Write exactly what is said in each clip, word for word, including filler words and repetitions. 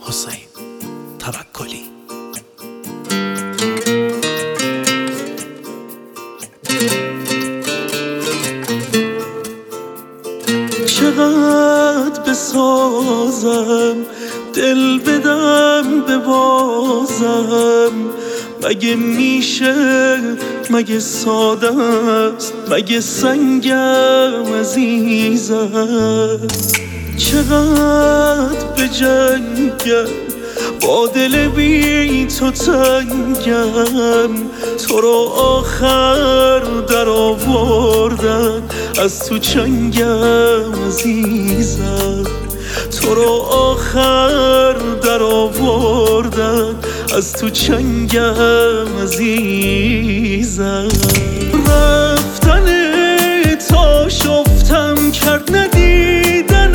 حسین توکلی. چقدر بسازم دل بدم ببازم، مگه میشه، مگه ساده است، مگه سنگم عزیزم. چقدر بجنگم با دل بی تو تنگم، تو رو آخر در آوردن از تو چنگم عزیزم. تو رو آخر در آوردن از تو چنگم عزیزم. رفتن تا شفتم کرد ندیدن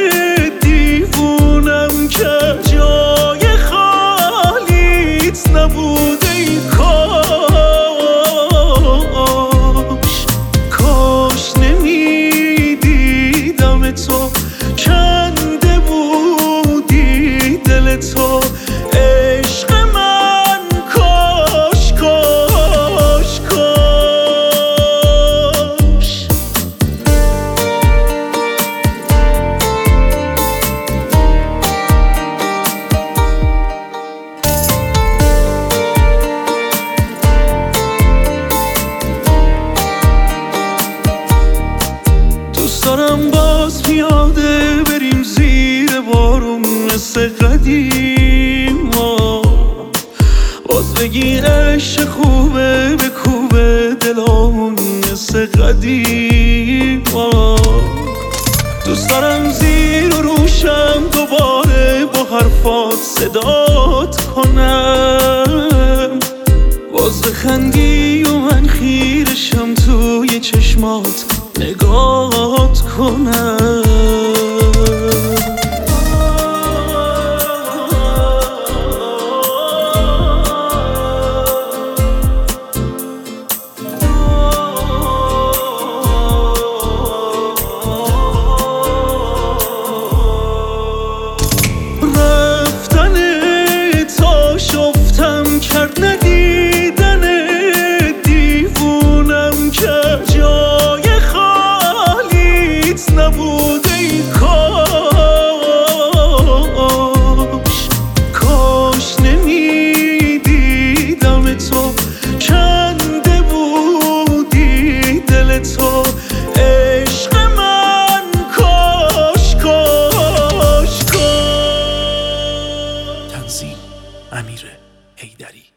دیوونم که جای خالیت نبود ای کاش. کاش نمیدیدم تو کنده بودی دل تو عشق من. کاش کاش کاش دوست دارم باز پیاده بریم زیر بارون مثل قدیما، باز بگی عشق خوبه به کوبه دلامون مثل قدیما. دوست دارم زیر و روشم دوباره با حرفات صدات کنم، باز بخندی و من خیرشم توی چشمات نگات کنم. رفتن تا شفتم کرد ندیدن دیوونم که جای خالیت نبود ای کاش. کاش نمیدیدم تو کنده بودی دل تو عشق من. کاش کاش کاش تنظیم امیر حیدری.